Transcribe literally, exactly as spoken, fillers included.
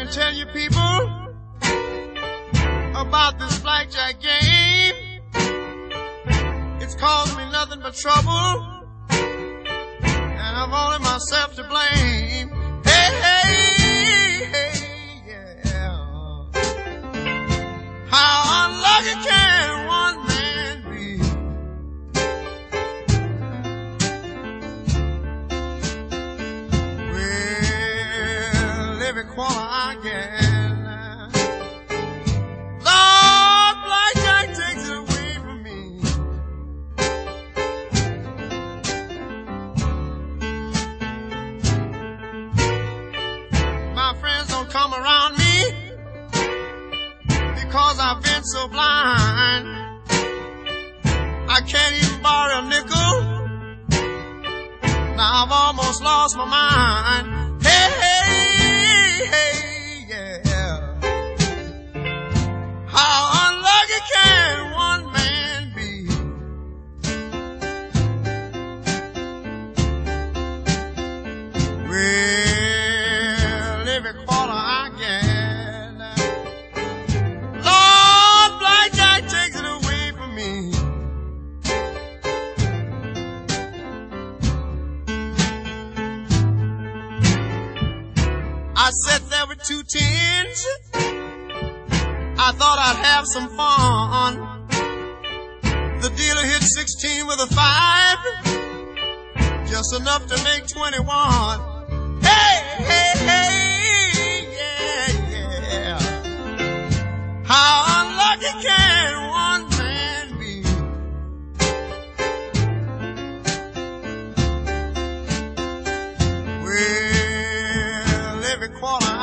tell you people about this blackjack game. It's caused me nothing but trouble, and I've only myself to blame. Hey, hey, hey, yeah. How unlucky can one man be? Well, every quarter I get, Lord, blackjack takes it away from me. My friends don't come around me because I've been so blind. I can't even borrow a nickel. Now I've almost lost my mind. Hey, hey, hey, yeah. How unlucky can one man be? Well, every quarter I get, Lord, blackjack takes it away from me. I sat there with two tens. I thought I'd have some fun. The dealer hit sixteen with a five, just enough to make twenty-one. Hey, hey, hey, yeah, yeah. How unlucky can one man be? Well, every quarter